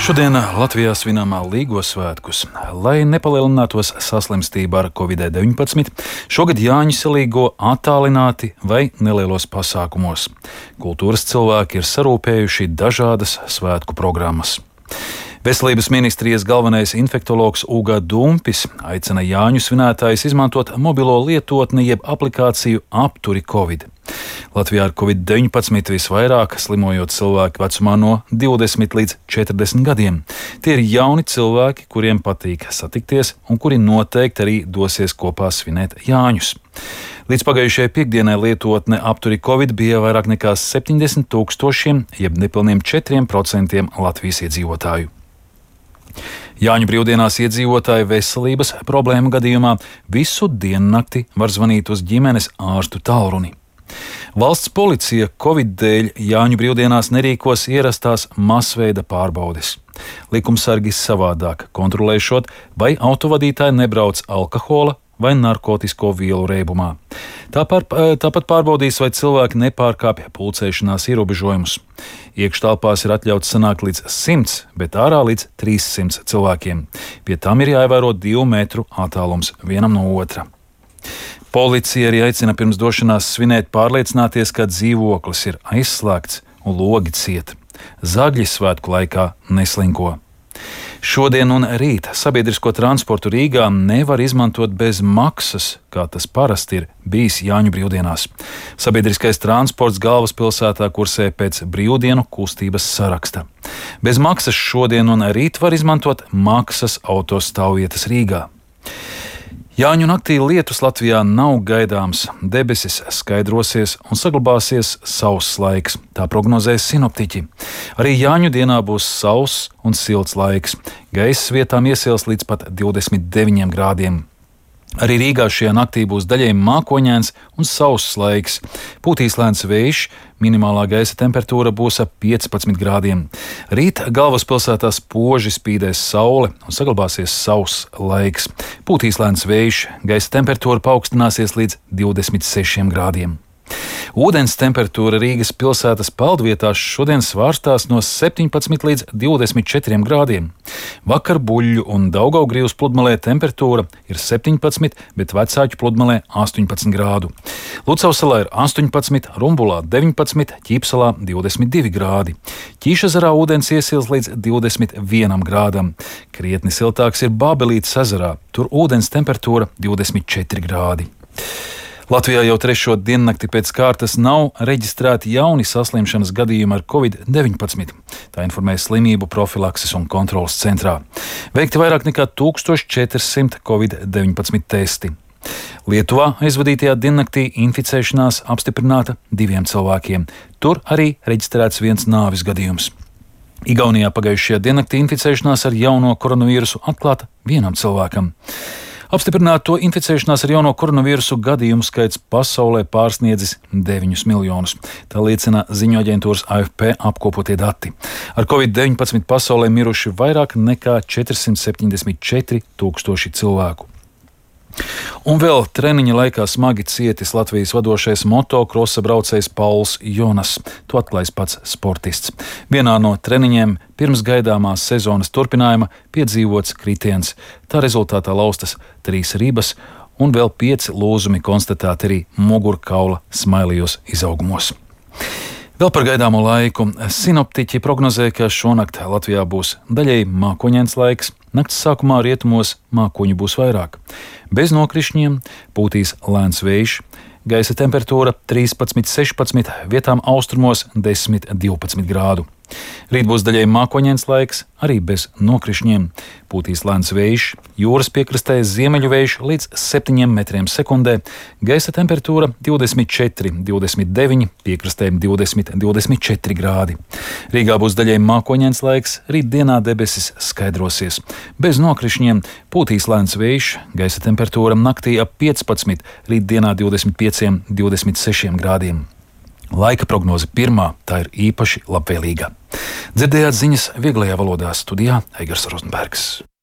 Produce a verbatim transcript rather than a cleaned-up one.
Šodien Latvijā svinām Līgo svētkus. Lai nepalielinātos saslimstība ar covid deviņpadsmit, šogad Jāņi salīgo attālināti vai nelielos pasākumos. Kultūras cilvēki ir sarūpējuši dažādas svētku programmas. Veselības ministrijas galvenais infektologs Uga Dumpis aicina Jāņu svinētājus izmantot mobilo lietotni jeb aplikāciju Apturi Covid. Latvijā ar covid deviņpadsmit visvairāk slimojot cilvēki vecumā no divdesmit līdz četrdesmit gadiem. Tie ir jauni cilvēki, kuriem patīk satikties un kuri noteikti arī dosies kopā svinēt Jāņus. Līdz pagājušajai piekdienai lietotne Apturi Covid bija vairāk nekā septiņdesmit tūkstošiem, jeb nepilniem četriem procentiem Latvijas iedzīvotāju. Jāņu brīvdienās iedzīvotāju veselības problēmu gadījumā visu diennakti var zvanīt uz ģimenes ārstu tālruni. Valsts policija Covid dēļ Jāņu brīvdienās nerīkos ierastās masveida pārbaudes. Likumsargi savādāk kontrolēšot, vai autovadītāji nebrauc alkohola vai narkotisko vielu reibumā. Tāpat, tāpat pārbaudīs, vai cilvēki nepārkāpj pulcēšanās ierobežojumus. Iekštelpās ir atļauts sanākt līdz simts, bet ārā līdz trīssimts cilvēkiem. Pie tam ir jāievēro divu metru attālums vienam no otra. Policija arī aicina pirms došanās svinēt pārliecināties, ka dzīvoklis ir aizslēgts un logi ciet. Zagļi svētku laikā neslinko. Šodien un rīt sabiedrisko transportu Rīgā nevar izmantot bez maksas, kā tas parasti ir bijis Jāņu brīvdienās. Sabiedriskais transports galvaspilsētā kursē pēc brīvdienu kustības saraksta. Bez maksas šodien un rīt var izmantot maksas autostāvvietas Rīgā. Jāņu naktī lietus Latvijā nav gaidāms, debesis skaidrosies un saglabāsies sauss laiks, tā prognozēs sinoptiķi. Arī Jāņu dienā būs sauss un silts laiks, gaiss vietām iesils līdz pat divdesmit deviņiem grādiem. Arī Rīgā šajā naktī būs daļēji mākoņains un sauss laiks. Pūtīs lēns vējš, minimālā gaisa temperatūra būs ap piecpadsmit grādiem. Rīt galvaspilsētā spoži spīdēs saule un saglabāsies sauss laiks. Pūtīs lēns vējš, gaisa temperatūra paaugstināsies līdz divdesmit sešiem grādiem. Ūdens temperatūra Rīgas pilsētas peldvietās šodien svārstās no septiņpadsmit līdz divdesmit četriem grādiem. Vakar Buļļu un Daugavgrīvas pludmalē temperatūra ir septiņpadsmit, bet Vecāķu pludmalē astoņpadsmit grādu. Lucavsalā ir astoņpadsmit, Rumbulā deviņpadsmit, Ķīpsalā divdesmit divi grādi. Ķīšezerā ūdens iesils līdz divdesmit vienam grādam. Krietni siltāks ir Bābelītes ezerā, tur ūdens temperatūra divdesmit četri grādi. Latvijā jau trešo diennakti pēc kārtas nav reģistrēti jauni saslimšanas gadījumi ar covid deviņpadsmit. Tā informē Slimību profilakses un kontroles centrā. Veikti vairāk nekā tūkstoš četri simti covid deviņpadsmit testi. Lietuvā aizvadītajā diennaktī inficēšanās apstiprināta diviem cilvēkiem. Tur arī reģistrēts viens nāves gadījums. Igaunijā pagājušajā diennaktī inficēšanās ar jauno koronavīrusu atklāta vienam cilvēkam. Apstiprināto inficēšanās ar jauno koronavīrusu gadījumu skaits pasaulē pārsniedzis deviņus miljonus. Tā liecina ziņu aģentūras A F P apkopotie dati. Ar covid deviņpadsmit pasaulē miruši vairāk nekā četrsimt septiņdesmit četri tūkstoši cilvēku. Un vēl treniņa laikā smagi cietis Latvijas vadošais motokrosa braucējs Pauls Jonas. To atklājis pats sportists. Vienā no treniņiem pirms gaidāmās sezonas turpinājuma piedzīvots kritiens. Tā rezultātā laustas trīs ribas un vēl pieci lūzumi konstatēti arī mugurkaula smailījos izaugumos. Vēl par gaidāmo laiku. Sinoptiķi prognozē, ka šonakt Latvijā būs daļēji mākoņains laiks. Nakts sākumā rietumos mākoņu būs vairāk. Bez nokrišņiem pūtīs lēns vējš. Gaisa temperatūra trīspadsmit, sešpadsmit, vietām austrumos desmit, divpadsmit grādu. Rīt būs daļēji mākoņains laiks, arī bez nokrišņiem. Pūtīs lēns vējš, jūras piekrastē ziemeļu vējš līdz septiņiem metriem sekundē. Gaisa temperatūra divdesmit četri, divdesmit deviņi, piekrastē divdesmit, divdesmit četri grādi. Rīgā būs daļēji mākoņains laiks, rīt dienā debesis skaidrosies. Bez nokrišņiem pūtīs lēns vējš, gaisa temperatūra naktī ap piecpadsmit, rīt dienā divdesmit pieci, divdesmit seši grādiem. Laika prognoze pirmā, tā ir īpaši labvēlīga. Dzirdējāt ziņas vieglajā valodā, studijā Eigars Rozenbergs.